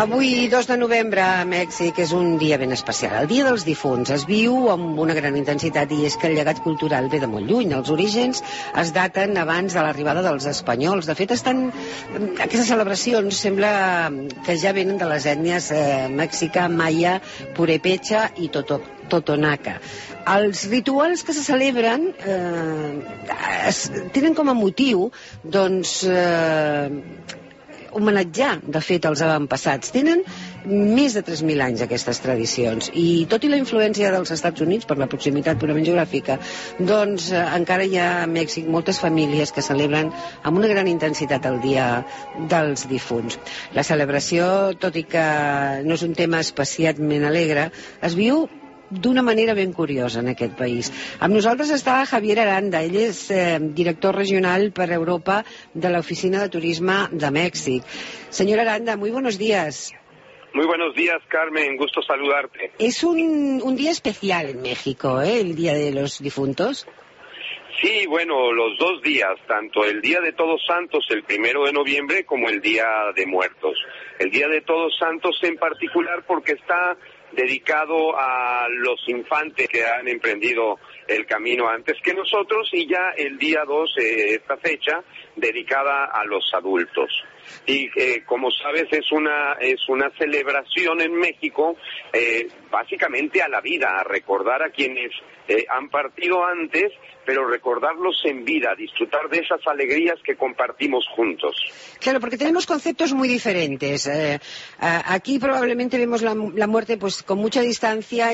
Avui, 2 de novembre, a Mèxic, és un dia ben especial. El Dia dels Difunts es viu amb una gran intensitat i és que el llegat cultural ve de molt lluny. Els orígens es daten abans de l'arribada dels espanyols. De fet, aquestes celebracions sembla que ja venen de les ètnies mexica, maia, purepecha i totonaca. Els rituals que se celebren tenen com a motiu, doncs, homenatjar, de fet, els avantpassats. Tenen més de 3.000 anys aquestes tradicions i tot i la influència dels Estats Units per la proximitat purament geogràfica, doncs encara hi ha a Mèxic moltes famílies que celebren amb una gran intensitat el Dia dels Difunts. La celebració, tot i que no és un tema especialment alegre, es viu d'una manera ben curiosa en aquest país. Amb nosaltres està Javier Aranda. Ell és director regional per Europa de la Oficina de Turisme de Mèxic. Señor Aranda, muy buenos días. Muy buenos días, Carmen. Gusto saludarte. Es un día especial en México, el Día de los Difuntos. Sí, bueno, los 2 días, tanto el Día de Todos Santos, el 1 de noviembre, como el Día de Muertos. El Día de Todos Santos en particular porque está dedicado a los infantes que han emprendido el camino antes que nosotros, y ya el día 2, esta fecha, dedicada a los adultos. Y como sabes, es una celebración en México básicamente a la vida, a recordar a quienes han partido antes, pero recordarlos en vida, disfrutar de esas alegrías que compartimos juntos. Claro, porque tenemos conceptos muy diferentes. Aquí probablemente vemos la muerte pues con mucha distancia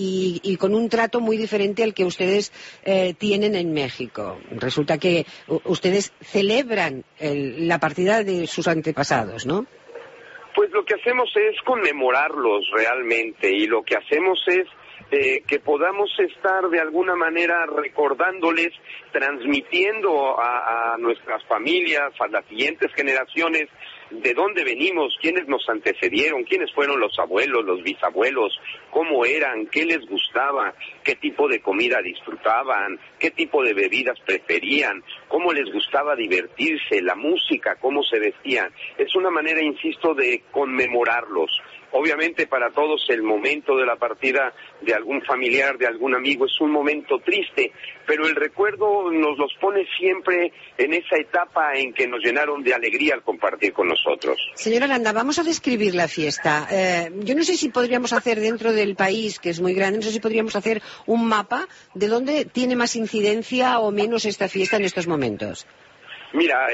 y con un trato muy diferente al que ustedes tienen en México. Resulta que ustedes celebran la partida de sus antepasados, ¿no? Pues lo que hacemos es conmemorarlos realmente, y lo que hacemos es que podamos estar de alguna manera recordándoles, transmitiendo a nuestras familias, a las siguientes generaciones, de dónde venimos, quiénes nos antecedieron, quiénes fueron los abuelos, los bisabuelos, cómo eran, qué les gustaba, qué tipo de comida disfrutaban, qué tipo de bebidas preferían, cómo les gustaba divertirse, la música, cómo se vestían. Es una manera, insisto, de conmemorarlos. Obviamente para todos el momento de la partida de algún familiar, de algún amigo, es un momento triste, pero el recuerdo nos los pone siempre en esa etapa en que nos llenaron de alegría al compartir con nosotros. Señora Aranda, vamos a describir la fiesta. Yo no sé si podríamos hacer dentro del país, que es muy grande, no sé si podríamos hacer un mapa de dónde tiene más incidencia o menos esta fiesta en estos momentos. Mira,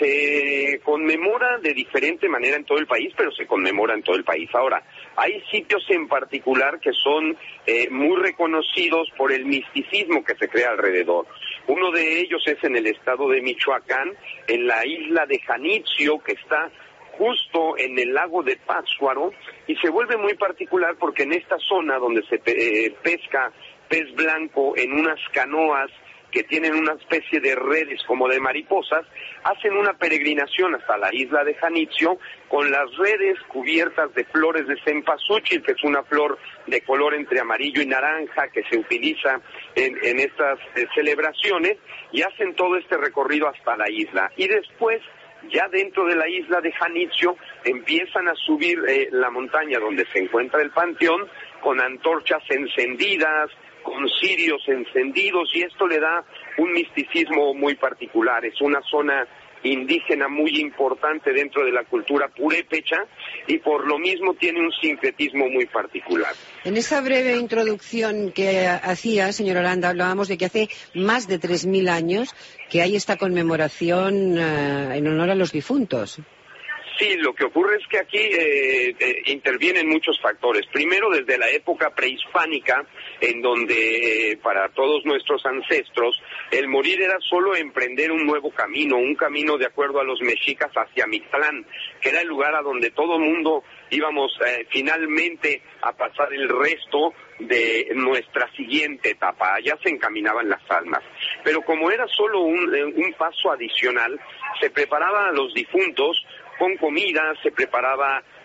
se conmemora de diferente manera en todo el país, pero se conmemora en todo el país. Ahora, hay sitios en particular que son muy reconocidos por el misticismo que se crea alrededor. Uno de ellos es en el estado de Michoacán, en la isla de Janitzio, que está justo en el lago de Pátzcuaro, y se vuelve muy particular porque en esta zona donde se pesca pez blanco en unas canoas que tienen una especie de redes como de mariposas, hacen una peregrinación hasta la isla de Janitzio con las redes cubiertas de flores de cempasúchil, que es una flor de color entre amarillo y naranja que se utiliza en estas celebraciones, y hacen todo este recorrido hasta la isla. Y después, ya dentro de la isla de Janitzio, empiezan a subir la montaña donde se encuentra el panteón, con antorchas encendidas, con cirios encendidos, y esto le da un misticismo muy particular. Es una zona indígena muy importante dentro de la cultura purépecha y por lo mismo tiene un sincretismo muy particular. En esa breve introducción que hacía, señor Aranda, hablábamos de que hace más de 3.000 años que hay esta conmemoración en honor a los difuntos. Sí, lo que ocurre es que aquí intervienen muchos factores. Primero, desde la época prehispánica, en donde para todos nuestros ancestros el morir era solo emprender un nuevo camino, un camino de acuerdo a los mexicas hacia Mictlán, que era el lugar a donde todo mundo íbamos finalmente a pasar el resto de nuestra siguiente etapa. Allá se encaminaban las almas. Pero como era solo un paso adicional, se preparaban a los difuntos con comida, se preparaba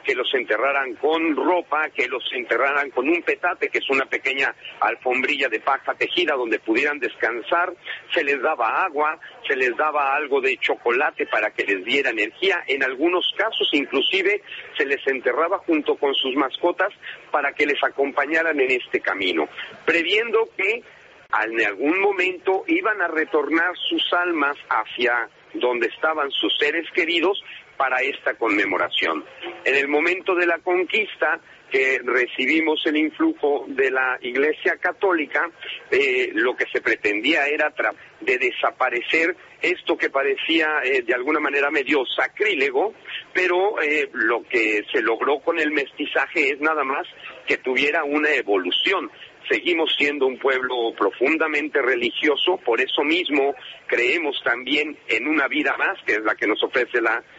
que los enterraran con ropa, que los enterraran con un petate, que es una pequeña alfombrilla de paja tejida donde pudieran descansar, se les daba agua, se les daba algo de chocolate para que les diera energía, en algunos casos inclusive se les enterraba junto con sus mascotas para que les acompañaran en este camino, previendo que en algún momento iban a retornar sus almas hacia donde estaban sus seres queridos para esta conmemoración. En el momento de la conquista, que recibimos el influjo de la Iglesia Católica, lo que se pretendía era de desaparecer esto que parecía de alguna manera medio sacrílego, pero lo que se logró con el mestizaje es nada más que tuviera una evolución. Seguimos siendo un pueblo profundamente religioso, por eso mismo creemos también en una vida más, que es la que nos ofrece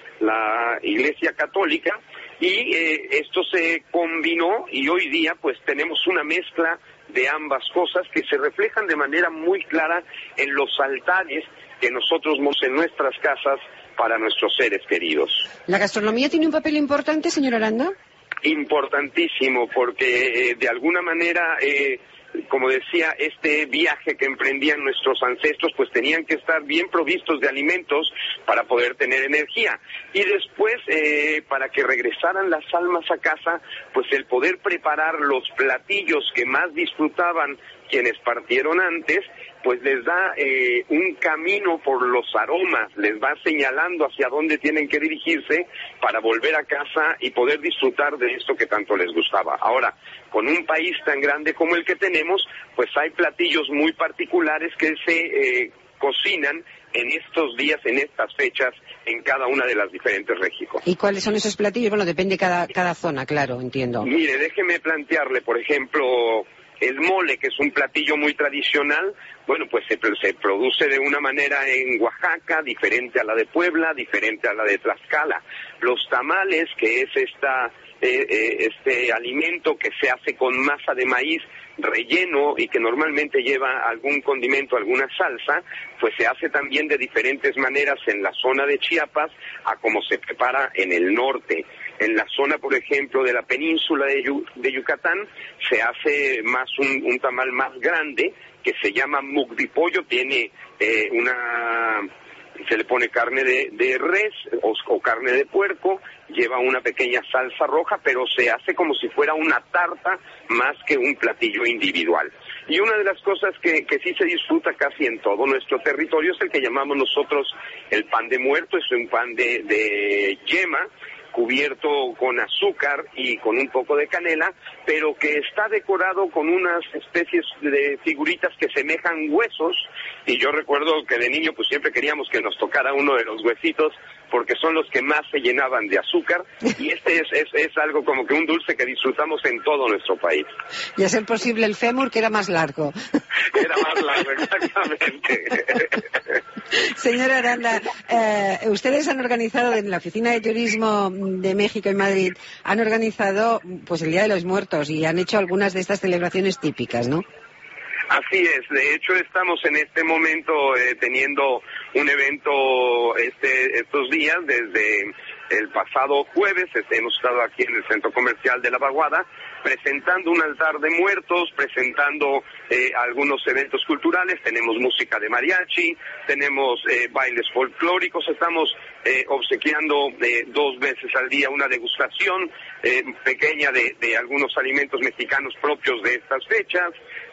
la Iglesia Católica, y esto se combinó y hoy día pues tenemos una mezcla de ambas cosas que se reflejan de manera muy clara en los altares que nosotros vemos en nuestras casas para nuestros seres queridos. ¿La gastronomía tiene un papel importante, señor Aranda? Importantísimo, porque de alguna manera, como decía, este viaje que emprendían nuestros ancestros, pues tenían que estar bien provistos de alimentos para poder tener energía. Y después, para que regresaran las almas a casa, pues el poder preparar los platillos que más disfrutaban quienes partieron antes, pues les da un camino por los aromas, les va señalando hacia dónde tienen que dirigirse para volver a casa y poder disfrutar de esto que tanto les gustaba. Ahora, con un país tan grande como el que tenemos, pues hay platillos muy particulares que se cocinan en estos días, en estas fechas, en cada una de las diferentes regiones. ¿Y cuáles son esos platillos? Bueno, depende cada zona, claro, entiendo. Mire, déjeme plantearle, por ejemplo, el mole, que es un platillo muy tradicional. Bueno, pues se produce de una manera en Oaxaca, diferente a la de Puebla, diferente a la de Tlaxcala. Los tamales, que es este alimento que se hace con masa de maíz relleno y que normalmente lleva algún condimento, alguna salsa, pues se hace también de diferentes maneras en la zona de Chiapas a como se prepara en el norte. En la zona, por ejemplo, de la península de Yucatán, se hace más un tamal más grande que se llama mukdipollo, tiene se le pone carne de res o carne de puerco, lleva una pequeña salsa roja, pero se hace como si fuera una tarta más que un platillo individual. Y una de las cosas que sí se disfruta casi en todo nuestro territorio es el que llamamos nosotros el pan de muerto. Es un pan de yema, cubierto con azúcar y con un poco de canela, pero que está decorado con unas especies de figuritas que semejan huesos, y yo recuerdo que de niño pues siempre queríamos que nos tocara uno de los huesitos, porque son los que más se llenaban de azúcar, y este es algo como que un dulce que disfrutamos en todo nuestro país. Y a ser posible el fémur, que era más largo. Era más largo, exactamente. Señora Aranda, ustedes han organizado en la Oficina de Turismo de México en Madrid, han organizado pues el Día de los Muertos y han hecho algunas de estas celebraciones típicas, ¿no? Así es, de hecho estamos en este momento teniendo un evento estos días, desde el pasado jueves hemos estado aquí en el Centro Comercial de La Vaguada, presentando un altar de muertos, presentando algunos eventos culturales. Tenemos música de mariachi, tenemos bailes folclóricos, estamos obsequiando 2 veces al día una degustación pequeña de algunos alimentos mexicanos propios de estas fechas.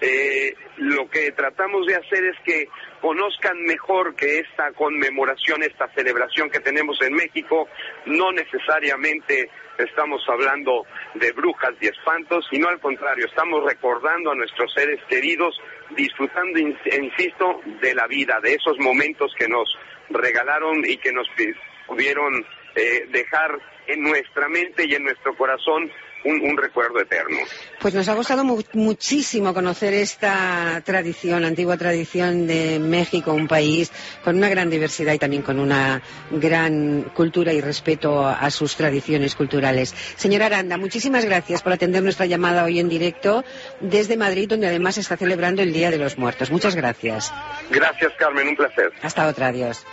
Lo que tratamos de hacer es que conozcan mejor que esta conmemoración, esta celebración que tenemos en México, no necesariamente estamos hablando de brujas y espantos, sino al contrario, estamos recordando a nuestros seres queridos, disfrutando, insisto, de la vida, de esos momentos que nos regalaron y que nos pudieron dejar en nuestra mente y en nuestro corazón un recuerdo eterno. Pues nos ha gustado muchísimo conocer esta tradición, antigua tradición de México, un país con una gran diversidad y también con una gran cultura y respeto a sus tradiciones culturales. Señora Aranda, muchísimas gracias por atender nuestra llamada hoy en directo desde Madrid, donde además se está celebrando el Día de los Muertos. Muchas gracias. Gracias, Carmen, un placer. Hasta otra, adiós.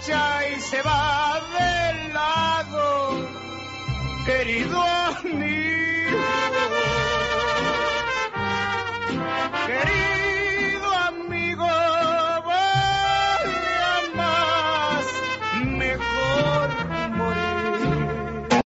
marcha y se va del lado, querido amigo.